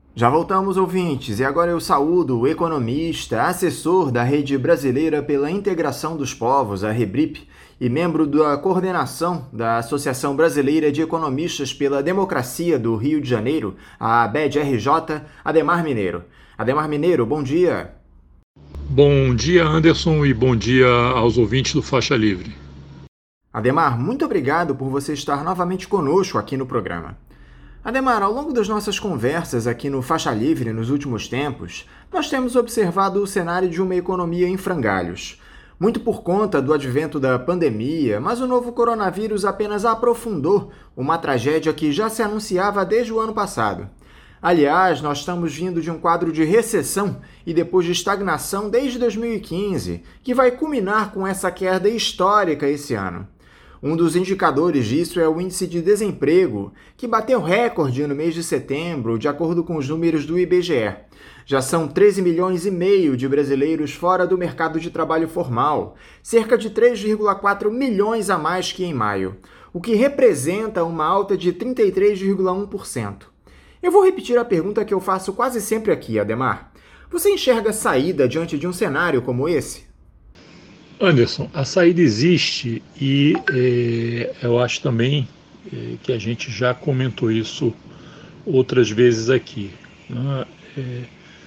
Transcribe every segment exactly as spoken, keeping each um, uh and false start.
Já voltamos, ouvintes, e agora eu saúdo o economista, assessor da Rede Brasileira pela Integração dos Povos, a REBRIP, e membro da coordenação da Associação Brasileira de Economistas pela Democracia do Rio de Janeiro, a ABED-R J, Adhemar Mineiro. Adhemar Mineiro, bom dia. Bom dia, Anderson, e bom dia aos ouvintes do Faixa Livre. Adhemar, muito obrigado por você estar novamente conosco aqui no programa. Adhemar, ao longo das nossas conversas aqui no Faixa Livre nos últimos tempos, nós temos observado o cenário de uma economia em frangalhos. Muito por conta do advento da pandemia, mas o novo coronavírus apenas aprofundou uma tragédia que já se anunciava desde o ano passado. Aliás, nós estamos vindo de um quadro de recessão e depois de estagnação desde dois mil e quinze, que vai culminar com essa queda histórica esse ano. Um dos indicadores disso é o índice de desemprego, que bateu recorde no mês de setembro, de acordo com os números do I B G E. Já são treze milhões e meio de brasileiros fora do mercado de trabalho formal, cerca de três vírgula quatro milhões a mais que em maio, o que representa uma alta de trinta e três vírgula um por cento. Eu vou repetir a pergunta que eu faço quase sempre aqui, Adhemar. Você enxerga saída diante de um cenário como esse? Anderson, a saída existe e é, eu acho também é, que a gente já comentou isso outras vezes aqui. Né? É,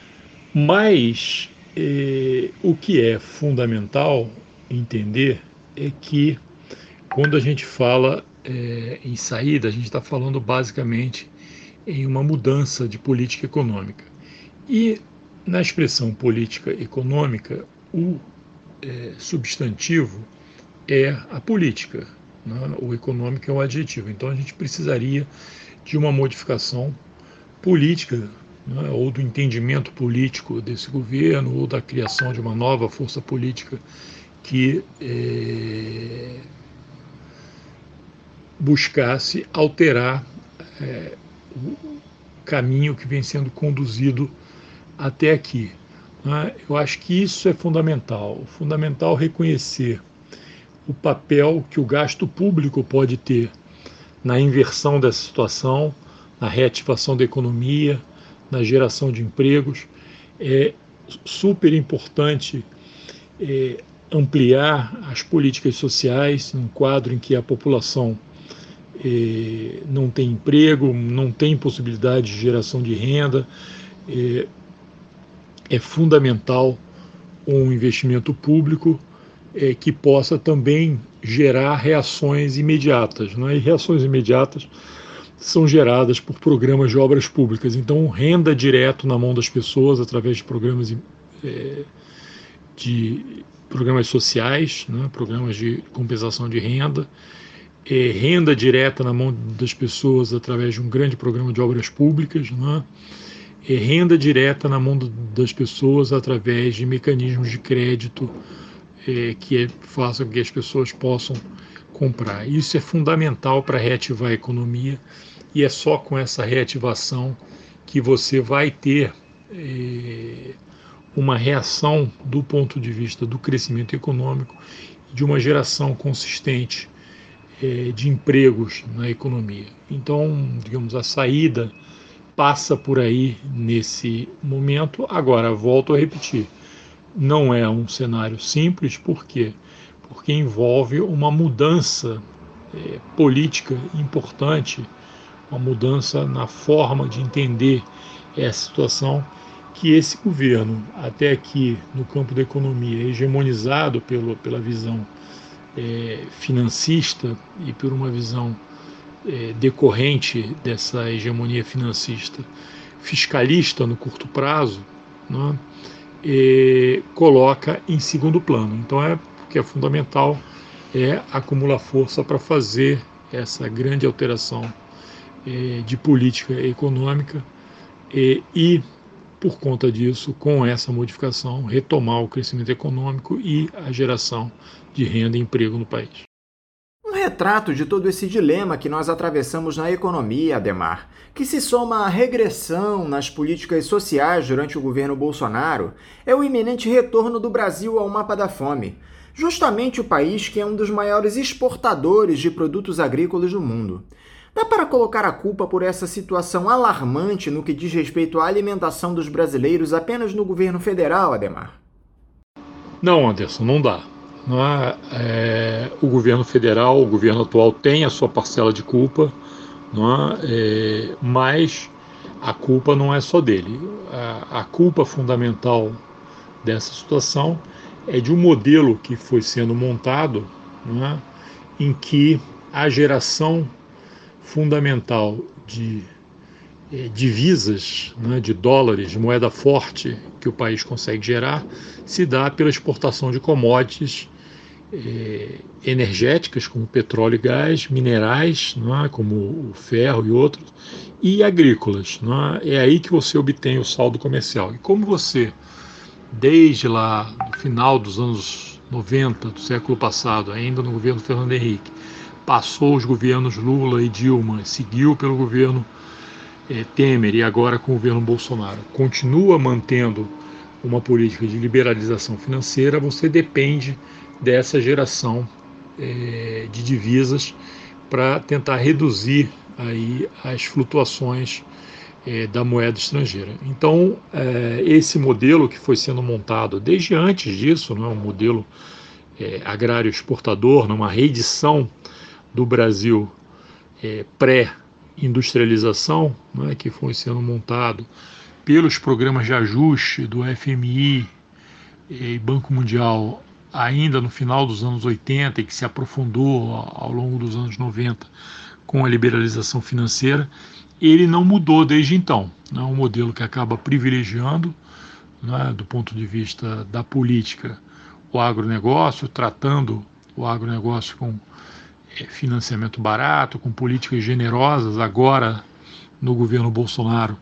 mas é, o que é fundamental entender é que quando a gente fala é, em saída, a gente está falando basicamente em uma mudança de política econômica. E na expressão política econômica, o É, substantivo é a política, né? O econômico é o adjetivo. Então a gente precisaria de uma modificação política, né? Ou do entendimento político desse governo, ou da criação de uma nova força política que é, buscasse alterar é, o caminho que vem sendo conduzido até aqui. Eu acho que isso é fundamental, fundamental reconhecer o papel que o gasto público pode ter na inversão dessa situação, na reativação da economia, na geração de empregos. É super importante é, ampliar as políticas sociais num quadro em que a população é, não tem emprego, não tem possibilidade de geração de renda. É, É fundamental um investimento público é, que possa também gerar reações imediatas, né? E reações imediatas são geradas por programas de obras públicas. Então, renda direto na mão das pessoas através de programas, é, de programas sociais, né? Programas de compensação de renda, é, renda direta na mão das pessoas através de um grande programa de obras públicas, né? É renda direta na mão das pessoas através de mecanismos de crédito é, que façam com que as pessoas possam comprar. Isso é fundamental para reativar a economia e é só com essa reativação que você vai ter é, uma reação do ponto de vista do crescimento econômico e de uma geração consistente é, de empregos na economia. Então, digamos, a saída passa por aí nesse momento. Agora, volto a repetir, não é um cenário simples, por quê? Porque envolve uma mudança é, política importante, uma mudança na forma de entender essa situação que esse governo, até aqui no campo da economia, hegemonizado pelo, pela visão é, financista e por uma visão É, decorrente dessa hegemonia financista fiscalista no curto prazo, né, é, coloca em segundo plano. Então é que é fundamental é acumular força para fazer essa grande alteração é, de política econômica é, e, por conta disso, com essa modificação, retomar o crescimento econômico e a geração de renda e emprego no país. Um retrato de todo esse dilema que nós atravessamos na economia, Adhemar, que se soma à regressão nas políticas sociais durante o governo Bolsonaro, é o iminente retorno do Brasil ao mapa da fome, justamente o país que é um dos maiores exportadores de produtos agrícolas do mundo. Dá para colocar a culpa por essa situação alarmante no que diz respeito à alimentação dos brasileiros apenas no governo federal, Ademar? Não, Anderson, não dá. Não é, é, o governo federal, o governo atual tem a sua parcela de culpa, não é, é, mas a culpa não é só dele. A, a culpa fundamental dessa situação é de um modelo que foi sendo montado, não é, em que a geração fundamental de eh, divisas, né, de dólares, de moeda forte que o país consegue gerar, se dá pela exportação de commodities eh, energéticas, como petróleo e gás, minerais, né, como o ferro e outros, e agrícolas. Né, é aí que você obtém o saldo comercial. E como você, desde lá no final dos anos noventa do século passado, ainda no governo Fernando Henrique, passou os governos Lula e Dilma, seguiu pelo governo eh, Temer e agora com o governo Bolsonaro, continua mantendo uma política de liberalização financeira, você depende dessa geração eh, de divisas para tentar reduzir aí as flutuações eh, da moeda estrangeira. Então, eh, esse modelo que foi sendo montado desde antes disso, não é um modelo eh, agrário exportador, numa reedição do Brasil é, pré-industrialização, né, que foi sendo montado pelos programas de ajuste do F M I e Banco Mundial ainda no final dos anos oitenta e que se aprofundou ao longo dos anos noventa com a liberalização financeira, ele não mudou desde então. É um modelo que acaba privilegiando, né, do ponto de vista da política, o agronegócio, tratando o agronegócio com financiamento barato, com políticas generosas. Agora, no governo Bolsonaro,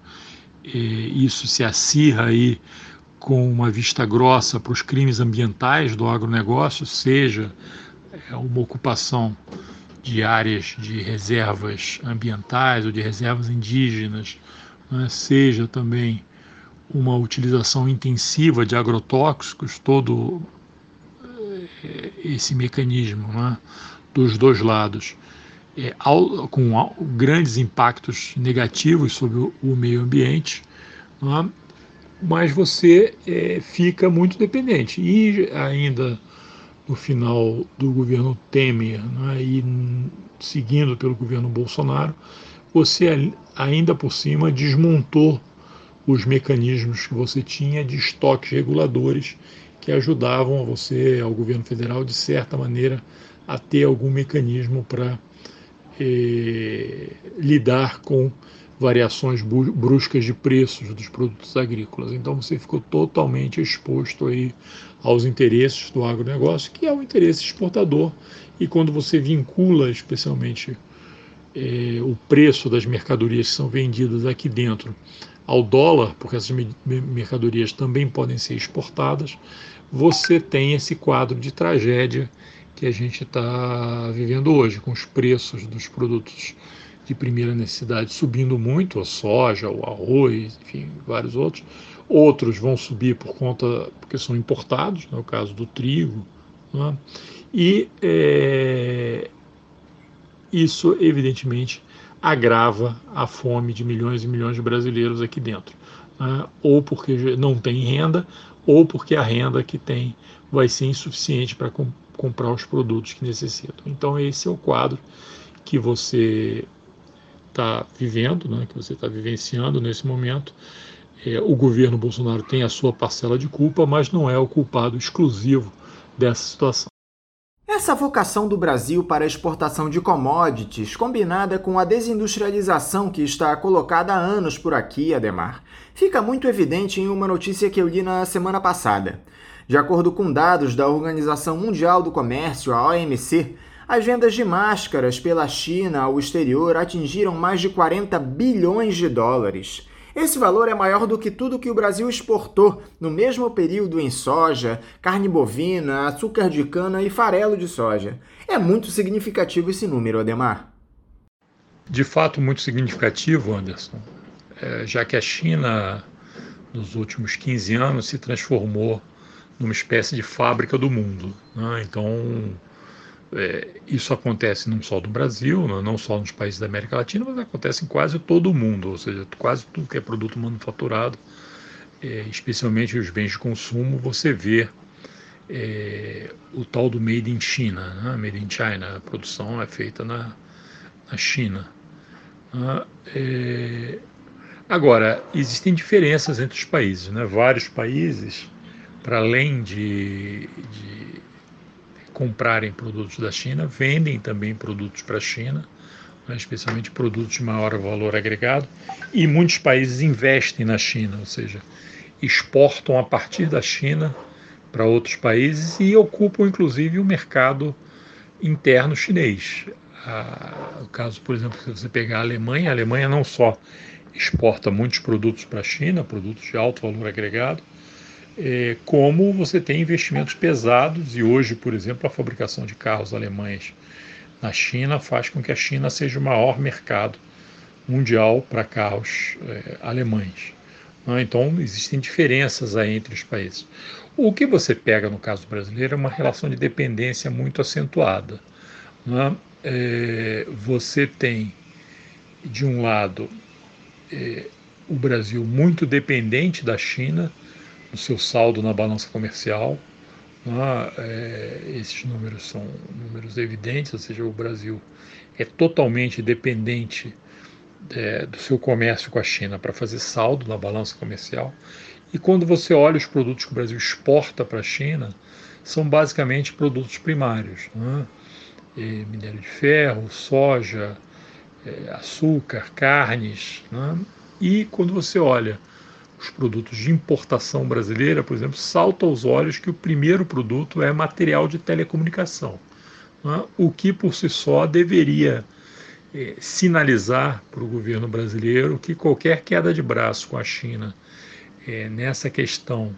isso se acirra aí com uma vista grossa para os crimes ambientais do agronegócio, seja uma ocupação de áreas de reservas ambientais ou de reservas indígenas, né, seja também uma utilização intensiva de agrotóxicos, todo esse mecanismo, né, dos dois lados, é, ao, com ao, grandes impactos negativos sobre o, o meio ambiente, né? Mas você é, fica muito dependente. E ainda no final do governo Temer, né, e seguindo pelo governo Bolsonaro, você ainda por cima desmontou os mecanismos que você tinha de estoques reguladores que ajudavam você, ao governo federal, de certa maneira, a ter algum mecanismo para eh, lidar com variações bruscas de preços dos produtos agrícolas. Então você ficou totalmente exposto aí aos interesses do agronegócio, que é o interesse exportador, e quando você vincula especialmente eh, o preço das mercadorias que são vendidas aqui dentro ao dólar, porque essas mercadorias também podem ser exportadas, você tem esse quadro de tragédia que a gente está vivendo hoje, com os preços dos produtos de primeira necessidade subindo muito, a soja, o arroz, enfim, vários outros. Outros vão subir por conta, porque são importados, no caso do trigo, né? E é, isso, evidentemente, agrava a fome de milhões e milhões de brasileiros aqui dentro, né? Ou porque não tem renda, ou porque a renda que tem vai ser insuficiente para com, comprar os produtos que necessitam. Então esse é o quadro que você está vivendo, né, que você está vivenciando nesse momento. É, o governo Bolsonaro tem a sua parcela de culpa, mas não é o culpado exclusivo dessa situação. Essa vocação do Brasil para a exportação de commodities, combinada com a desindustrialização que está colocada há anos por aqui, Ademar, fica muito evidente em uma notícia que eu li na semana passada. De acordo com dados da Organização Mundial do Comércio, a O M C, as vendas de máscaras pela China ao exterior atingiram mais de quarenta bilhões de dólares. Esse valor é maior do que tudo que o Brasil exportou no mesmo período em soja, carne bovina, açúcar de cana e farelo de soja. É muito significativo esse número, Ademar. De fato, muito significativo, Anderson, é, já que a China, nos últimos quinze anos, se transformou numa espécie de fábrica do mundo, né? Então, é, isso acontece não só no Brasil, não só nos países da América Latina, mas acontece em quase todo o mundo, ou seja, quase tudo que é produto manufaturado, é, especialmente os bens de consumo, você vê é, o tal do Made in China, né? Made in China, a produção é feita na, na China. Né? É, agora, existem diferenças entre os países, né? Vários países, para além de, de comprarem produtos da China, vendem também produtos para a China, né? Especialmente produtos de maior valor agregado, e muitos países investem na China, ou seja, exportam a partir da China para outros países e ocupam inclusive o mercado interno chinês. Ah, o caso, por exemplo, se você pegar a Alemanha, a Alemanha não só exporta muitos produtos para a China, produtos de alto valor agregado, eh, como você tem investimentos pesados, e hoje, por exemplo, a fabricação de carros alemães na China faz com que a China seja o maior mercado mundial para carros eh, alemães. Então, existem diferenças aí entre os países. O que você pega no caso brasileiro é uma relação de dependência muito acentuada. Né? É, você tem, de um lado, é, o Brasil muito dependente da China, no seu saldo na balança comercial. Né? É, esses números são números evidentes, ou seja, o Brasil é totalmente dependente É, do seu comércio com a China para fazer saldo na balança comercial. E quando você olha os produtos que o Brasil exporta para a China, são basicamente produtos primários, né? E minério de ferro, soja, é, açúcar, carnes, né? E quando você olha os produtos de importação brasileira, por exemplo, salta aos olhos que o primeiro produto é material de telecomunicação, né? O que por si só deveria É, sinalizar para o governo brasileiro que qualquer queda de braço com a China é, nessa questão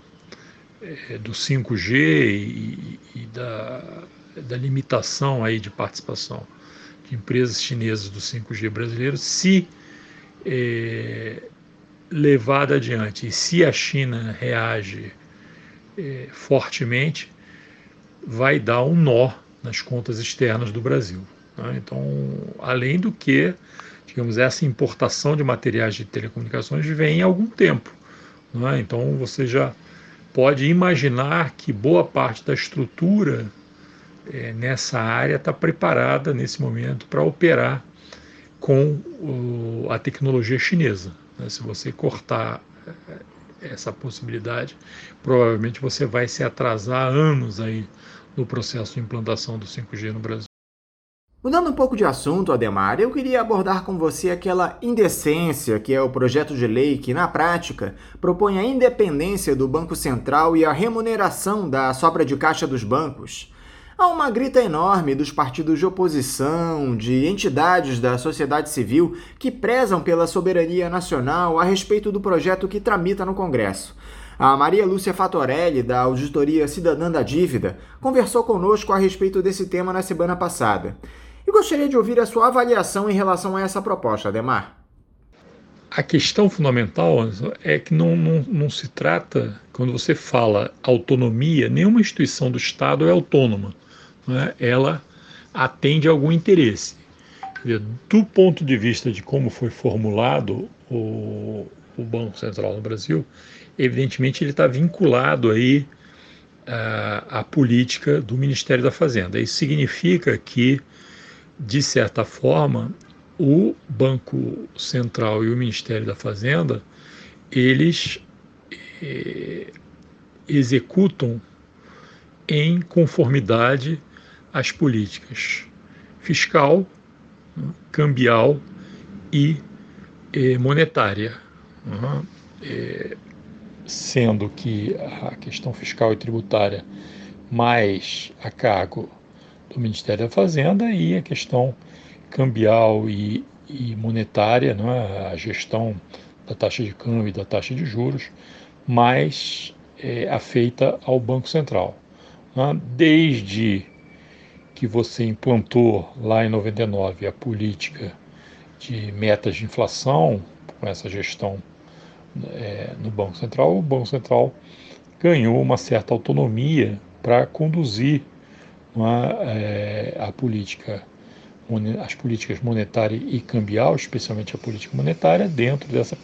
é, do cinco G e, e da, da limitação aí de participação de empresas chinesas do cinco G brasileiro, se é, levada adiante e se a China reage é, fortemente, vai dar um nó nas contas externas do Brasil. Então, além do que, digamos, essa importação de materiais de telecomunicações vem há algum tempo. Né? Então, você já pode imaginar que boa parte da estrutura é, nessa área está preparada nesse momento para operar com o, a tecnologia chinesa. Né? Se você cortar essa possibilidade, provavelmente você vai se atrasar anos aí no processo de implantação do cinco G no Brasil. Mudando um pouco de assunto, Ademar, eu queria abordar com você aquela indecência que é o projeto de lei que, na prática, propõe a independência do Banco Central e a remuneração da sobra de caixa dos bancos. Há uma grita enorme dos partidos de oposição, de entidades da sociedade civil que prezam pela soberania nacional a respeito do projeto que tramita no Congresso. A Maria Lúcia Fatorelli, da Auditoria Cidadã da Dívida, conversou conosco a respeito desse tema na semana passada. E gostaria de ouvir a sua avaliação em relação a essa proposta, Ademar. A questão fundamental é que não, não, não se trata, quando você fala autonomia, nenhuma instituição do Estado é autônoma. Né? Ela atende a algum interesse. Do ponto de vista de como foi formulado o, o Banco Central no Brasil, evidentemente ele está vinculado aí à, à política do Ministério da Fazenda. Isso significa que, de certa forma, o Banco Central e o Ministério da Fazenda, eles eh, executam em conformidade às políticas fiscal, né, cambial e eh, monetária, né, eh, sendo que a questão fiscal e tributária mais a cargo do Ministério da Fazenda e a questão cambial e, e monetária, né, a gestão da taxa de câmbio e da taxa de juros, mais é, afeita ao Banco Central. Né? Desde que você implantou lá em noventa e nove a política de metas de inflação, com essa gestão é, no Banco Central, o Banco Central ganhou uma certa autonomia para conduzir não é, é, a política, as políticas monetária e cambial, especialmente a política monetária, dentro dessa,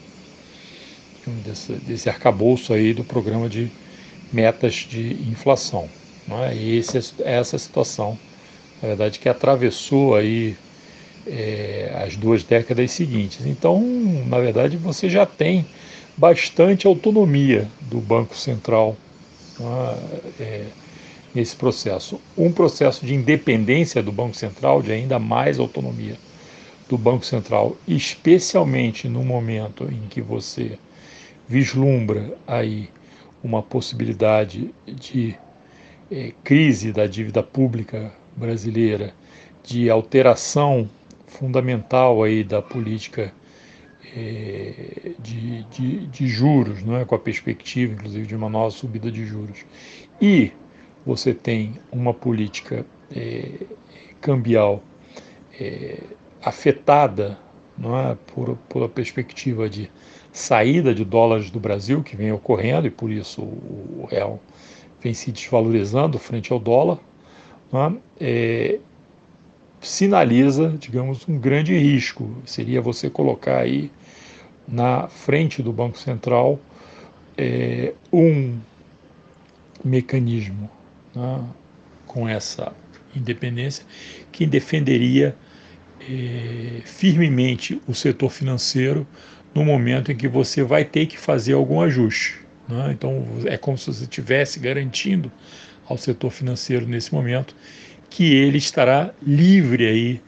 desse, desse arcabouço aí do programa de metas de inflação. Não é? E esse, essa situação, na verdade, que atravessou aí é, as duas décadas seguintes. Então, na verdade, você já tem bastante autonomia do Banco Central, é, nesse processo. Um processo de independência do Banco Central, de ainda mais autonomia do Banco Central, especialmente no momento em que você vislumbra aí uma possibilidade de é, crise da dívida pública brasileira, de alteração fundamental aí da política é, de, de, de juros, não é? Com a perspectiva, inclusive, de uma nova subida de juros. E você tem uma política é, cambial é, afetada, não é? por, por a perspectiva de saída de dólares do Brasil, que vem ocorrendo, e por isso o real vem se desvalorizando frente ao dólar, não é? É, sinaliza, digamos, um grande risco. Seria você colocar aí na frente do Banco Central é, um mecanismo, né, com essa independência, que defenderia é, firmemente o setor financeiro no momento em que você vai ter que fazer algum ajuste. Né? Então, é como se você estivesse garantindo ao setor financeiro nesse momento que ele estará livre aí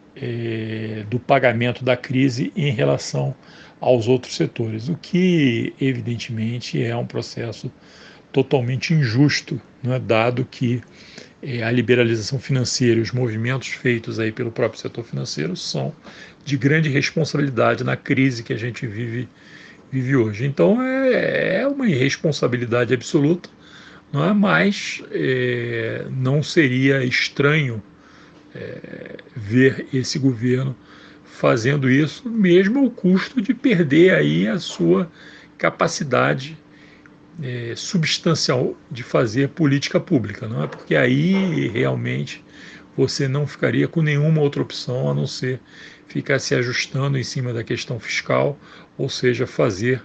é, do pagamento da crise em relação aos outros setores, o que evidentemente é um processo totalmente injusto, né, dado que é, a liberalização financeira e os movimentos feitos aí pelo próprio setor financeiro são de grande responsabilidade na crise que a gente vive, vive hoje. Então é, é uma irresponsabilidade absoluta, não é? Mas é, não seria estranho é, ver esse governo fazendo isso, mesmo ao custo de perder aí a sua capacidade é, substancial de fazer política pública, não é? Porque aí realmente você não ficaria com nenhuma outra opção a não ser ficar se ajustando em cima da questão fiscal, ou seja, fazer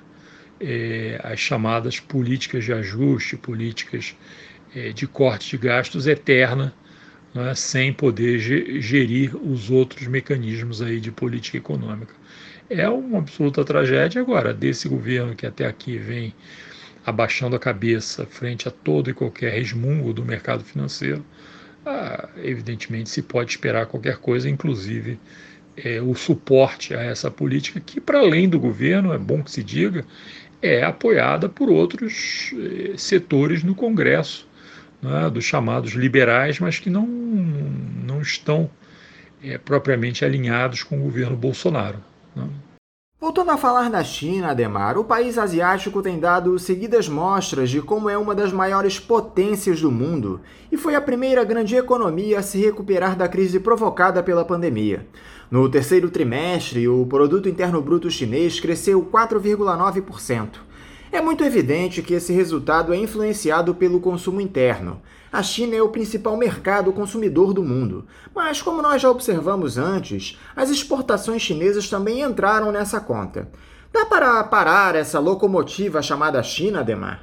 é, as chamadas políticas de ajuste, políticas é, de corte de gastos eterna, né, sem poder gerir os outros mecanismos aí de política econômica. É uma absoluta tragédia agora desse governo que até aqui vem abaixando a cabeça frente a todo e qualquer resmungo do mercado financeiro. Ah, evidentemente se pode esperar qualquer coisa, inclusive é, o suporte a essa política que, para além do governo, é bom que se diga, é apoiada por outros eh, setores no Congresso, né, dos chamados liberais, mas que não, não estão é, propriamente alinhados com o governo Bolsonaro. Né? Voltando a falar da China, Ademar, o país asiático tem dado seguidas mostras de como é uma das maiores potências do mundo e foi a primeira grande economia a se recuperar da crise provocada pela pandemia. No terceiro trimestre, o Produto Interno Bruto chinês cresceu quatro vírgula nove por cento. É muito evidente que esse resultado é influenciado pelo consumo interno. A China é o principal mercado consumidor do mundo, mas como nós já observamos antes, as exportações chinesas também entraram nessa conta. Dá para parar essa locomotiva chamada China, Ademar?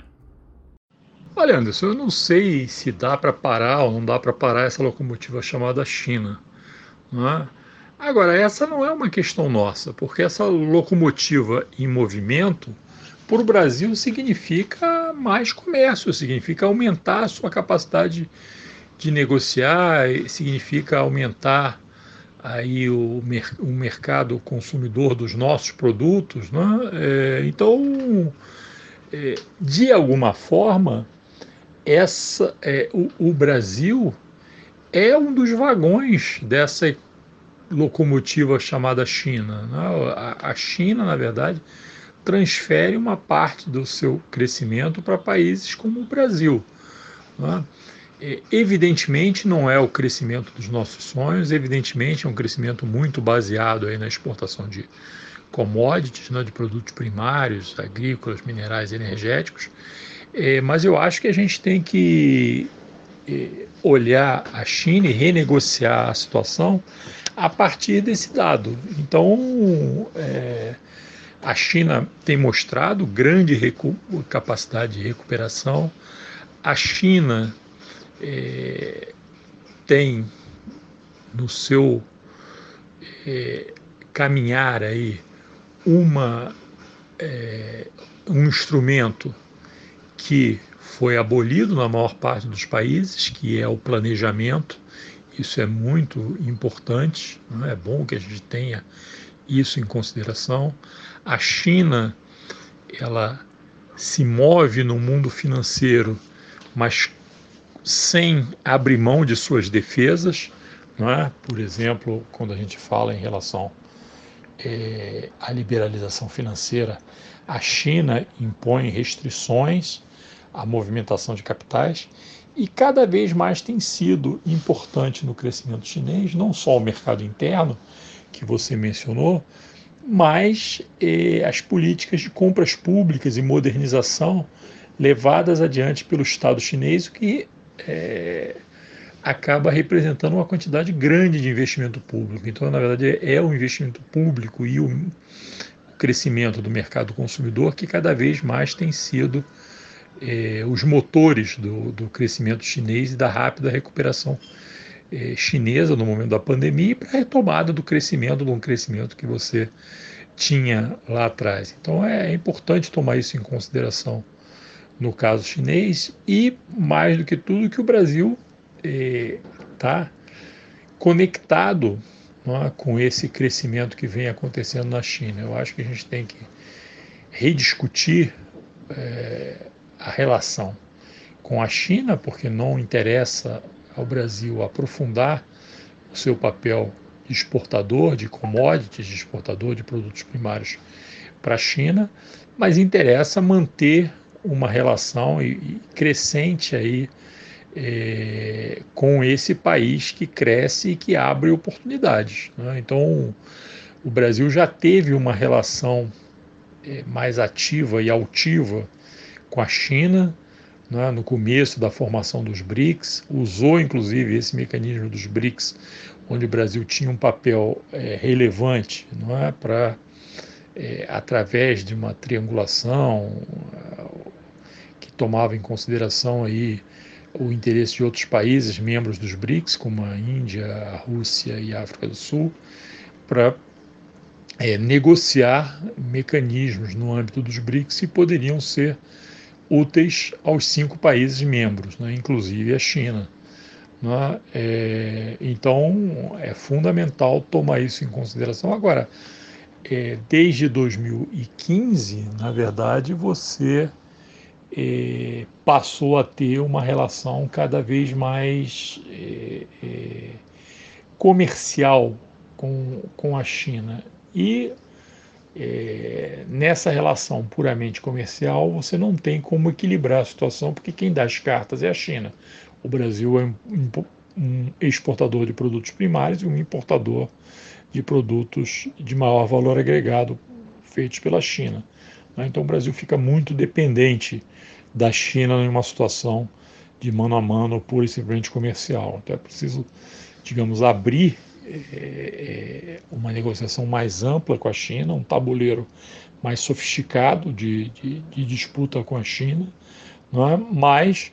Olha, Anderson, eu não sei se dá para parar ou não dá para parar essa locomotiva chamada China. Não é? Agora, essa não é uma questão nossa, porque essa locomotiva em movimento, para o Brasil, significa mais comércio, significa aumentar a sua capacidade de negociar, significa aumentar aí o, mer o mercado consumidor dos nossos produtos. Né? É, então, é, de alguma forma, essa, é, o, o Brasil é um dos vagões dessa locomotiva chamada China. Né? A, a China, na verdade, transfere uma parte do seu crescimento para países como o Brasil. Né? É, evidentemente não é o crescimento dos nossos sonhos, evidentemente é um crescimento muito baseado aí na exportação de commodities, né, de produtos primários, agrícolas, minerais, energéticos, é, mas eu acho que a gente tem que é, olhar a China e renegociar a situação a partir desse dado. Então, é, a China tem mostrado grande capacidade de recuperação. A China é, tem no seu é, caminhar aí uma, é, um instrumento que foi abolido na maior parte dos países, que é o planejamento. Isso é muito importante, não é? É bom que a gente tenha isso em consideração. A China, ela se move no mundo financeiro, mas sem abrir mão de suas defesas, não é? Por exemplo, quando a gente fala em relação é, à liberalização financeira, a China impõe restrições à movimentação de capitais e cada vez mais tem sido importante no crescimento chinês, não só o mercado interno, que você mencionou, mas eh, as políticas de compras públicas e modernização levadas adiante pelo Estado chinês, o que eh, acaba representando uma quantidade grande de investimento público. Então, na verdade, é o investimento público e o, o crescimento do mercado consumidor que cada vez mais tem sido eh, os motores do, do crescimento chinês e da rápida recuperação eh, chinesa no momento da pandemia e para a retomada do crescimento, de um crescimento que você tinha lá atrás. Então é importante tomar isso em consideração no caso chinês e, mais do que tudo, que o Brasil está eh, conectado, não é, com esse crescimento que vem acontecendo na China. Eu acho que a gente tem que rediscutir eh, a relação com a China, porque não interessa ao Brasil aprofundar o seu papel de exportador de commodities, de exportador de produtos primários para a China, mas interessa manter uma relação e, e crescente aí, é, com esse país que cresce e que abre oportunidades, né? Então, o Brasil já teve uma relação é, mais ativa e altiva com a China, né, no começo da formação dos BRICS, usou inclusive esse mecanismo dos BRICS, onde o Brasil tinha um papel é, relevante, não é, para, é, através de uma triangulação que tomava em consideração aí o interesse de outros países, membros dos BRICS, como a Índia, a Rússia e a África do Sul, para é, negociar mecanismos no âmbito dos BRICS que poderiam ser úteis aos cinco países membros, né, inclusive a China. Né? É, então, é fundamental tomar isso em consideração. Agora, é, desde dois mil e quinze, na verdade, você é, passou a ter uma relação cada vez mais é, é, comercial com, com a China. E É, nessa relação puramente comercial, você não tem como equilibrar a situação, porque quem dá as cartas é a China. O Brasil é um, um exportador de produtos primários e um importador de produtos de maior valor agregado feitos pela China. Então o Brasil fica muito dependente da China em uma situação de mano a mano, pura e simplesmente comercial. Então é preciso, digamos, abrir É, uma negociação mais ampla com a China, um tabuleiro mais sofisticado de, de, de disputa com a China, não é? Mas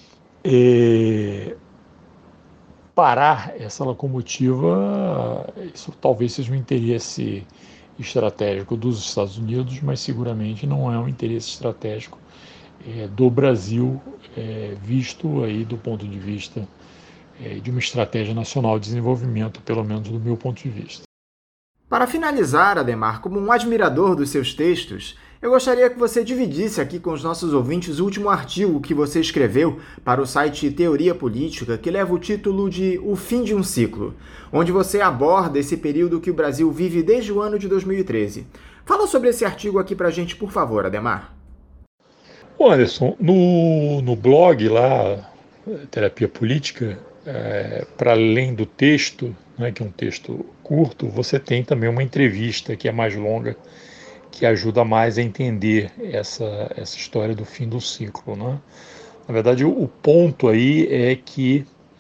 é, parar essa locomotiva, isso talvez seja um interesse estratégico dos Estados Unidos, mas seguramente não é um interesse estratégico é, do Brasil, é, visto aí do ponto de vista de uma estratégia nacional de desenvolvimento, pelo menos do meu ponto de vista. Para finalizar, Adhemar, como um admirador dos seus textos, eu gostaria que você dividisse aqui com os nossos ouvintes o último artigo que você escreveu para o site Teoria Política, que leva o título de O Fim de um Ciclo, onde você aborda esse período que o Brasil vive desde o ano de dois mil e treze. Fala sobre esse artigo aqui para a gente, por favor, Adhemar. Bom, Anderson, no, no blog lá, Terapia Política, É, para além do texto, né, que é um texto curto, você tem também uma entrevista que é mais longa, que ajuda mais a entender essa, essa história do fim do ciclo. Né? Na verdade, o, o ponto aí é que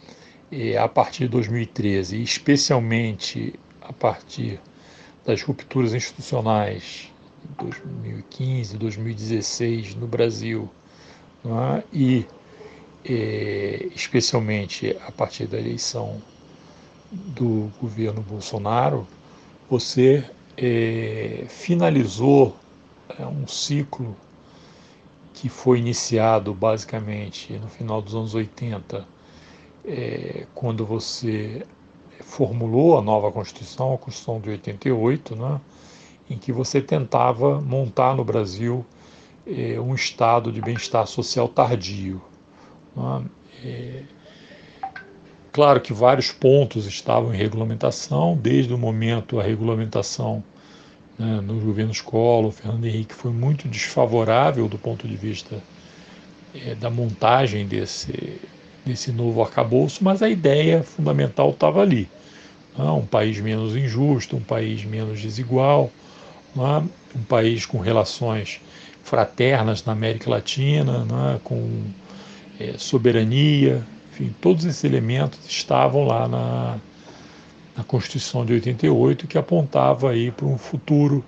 eh, a partir de dois mil e treze, especialmente a partir das rupturas institucionais de dois mil e quinze, dois mil e dezesseis no Brasil, não é? E eh, especialmente a partir da eleição do governo Bolsonaro, você eh, finalizou é, um ciclo que foi iniciado basicamente no final dos anos oitenta, é, quando você formulou a nova Constituição, a Constituição de oitenta e oito, né, em que você tentava montar no Brasil é, um estado de bem-estar social tardio. Né. É, claro que vários pontos estavam em regulamentação, desde o momento a regulamentação, né, nos governos Collor, Fernando Henrique, foi muito desfavorável do ponto de vista é, da montagem desse, desse novo arcabouço, mas a ideia fundamental estava ali. Né? Um país menos injusto, um país menos desigual, né? Um país com relações fraternas na América Latina, né? Com é, soberania, enfim, todos esses elementos estavam lá na, na Constituição de oitenta e oito, que apontava aí para um futuro,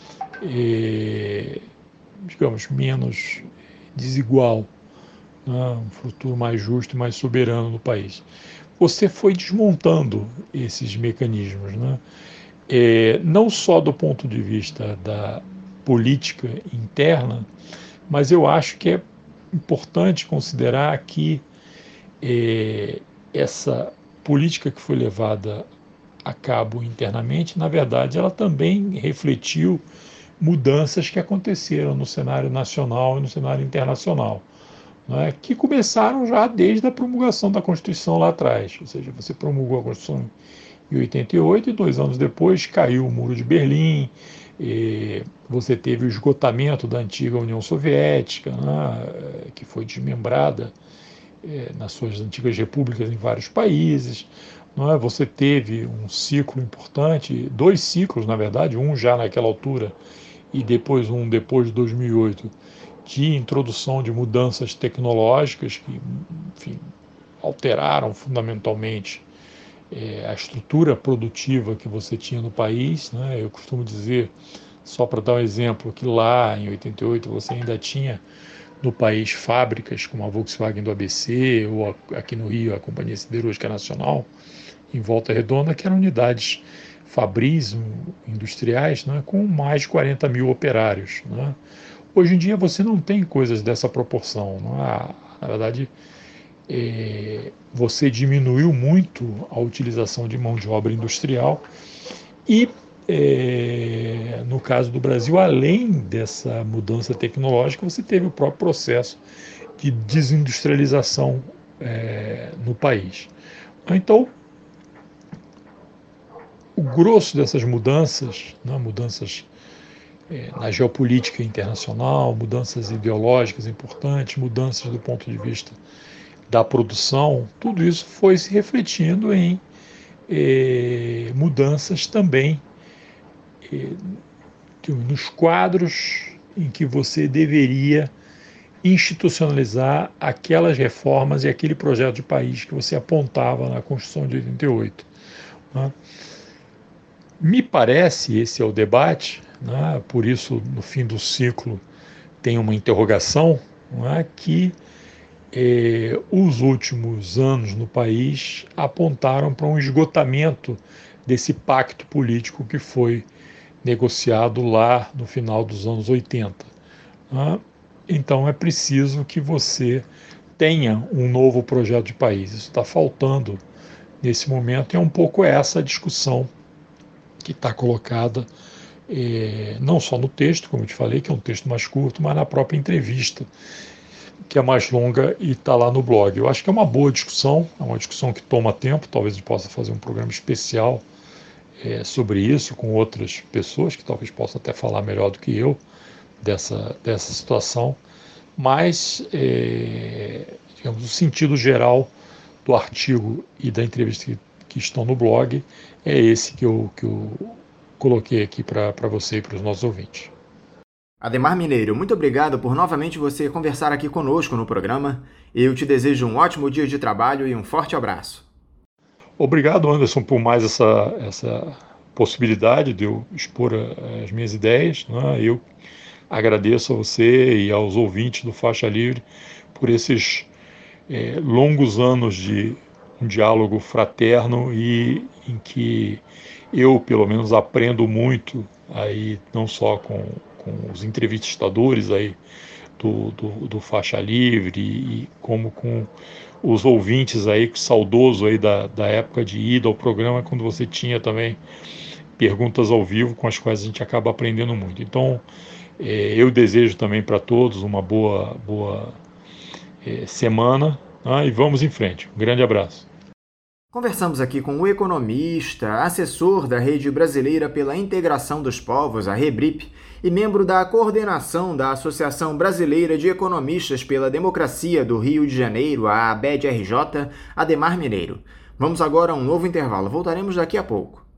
é, digamos, menos desigual, né? Um futuro mais justo e mais soberano no país. Você foi desmontando esses mecanismos, né? É, não só do ponto de vista da política interna, mas eu acho que é importante considerar que é, essa política que foi levada a cabo internamente, na verdade, ela também refletiu mudanças que aconteceram no cenário nacional e no cenário internacional, né, que começaram já desde a promulgação da Constituição lá atrás. Ou seja, você promulgou a Constituição em oitenta e oito e dois anos depois caiu o Muro de Berlim, você teve o esgotamento da antiga União Soviética, né, que foi desmembrada é, nas suas antigas repúblicas em vários países. Não é? Você teve um ciclo importante, dois ciclos, na verdade, um já naquela altura e depois um depois de dois mil e oito, de introdução de mudanças tecnológicas que, enfim, alteraram fundamentalmente é, a estrutura produtiva que você tinha no país. Né? Eu costumo dizer, só para dar um exemplo, que lá em oitenta e oito você ainda tinha no país fábricas como a Volkswagen do A B C, ou a, aqui no Rio a Companhia Siderúrgica Nacional, em Volta Redonda, que eram unidades fabris industriais, né, com mais de quarenta mil operários. Né? Hoje em dia você não tem coisas dessa proporção. Não é? Na verdade, é, você diminuiu muito a utilização de mão de obra industrial e, é, no caso do Brasil, além dessa mudança tecnológica, você teve o próprio processo de desindustrialização é, no país. Então, o grosso dessas mudanças, né, mudanças é, na geopolítica internacional, mudanças ideológicas importantes, mudanças do ponto de vista da produção, tudo isso foi se refletindo em eh, mudanças também eh, nos quadros em que você deveria institucionalizar aquelas reformas e aquele projeto de país que você apontava na Constituição de oitenta e oito. Né? Me parece, esse é o debate, né? Por isso no fim do ciclo tem uma interrogação, né? Que Eh, os últimos anos no país apontaram para um esgotamento desse pacto político que foi negociado lá no final dos anos oitenta. Né? Então é preciso que você tenha um novo projeto de país. Isso está faltando nesse momento e é um pouco essa discussão que está colocada eh, não só no texto, como eu te falei, que é um texto mais curto, mas na própria entrevista, que é mais longa e está lá no blog. Eu acho que é uma boa discussão, é uma discussão que toma tempo, talvez a gente possa fazer um programa especial é, sobre isso, com outras pessoas, que talvez possam até falar melhor do que eu dessa, dessa situação, mas, é, digamos, o sentido geral do artigo e da entrevista que, que estão no blog é esse que eu, que eu coloquei aqui para você e para os nossos ouvintes. Ademar Mineiro, muito obrigado por novamente você conversar aqui conosco no programa. Eu te desejo um ótimo dia de trabalho e um forte abraço. Obrigado, Anderson, por mais essa, essa possibilidade de eu expor a, as minhas ideias, né? Eu agradeço a você e aos ouvintes do Faixa Livre por esses é, longos anos de um diálogo fraterno e em que eu, pelo menos, aprendo muito aí, não só com, com os entrevistadores aí do, do, do Faixa Livre e, e como com os ouvintes aí, saudoso aí da, da época de ida ao programa, quando você tinha também perguntas ao vivo com as quais a gente acaba aprendendo muito. Então, é, eu desejo também para todos uma boa, boa é, semana, né? E vamos em frente. Um grande abraço. Conversamos aqui com o economista, assessor da Rede Brasileira pela Integração dos Povos, a REBRIP, e membro da coordenação da Associação Brasileira de Economistas pela Democracia do Rio de Janeiro, a A B E D R J, Ademar Mineiro. Vamos agora a um novo intervalo. Voltaremos daqui a pouco.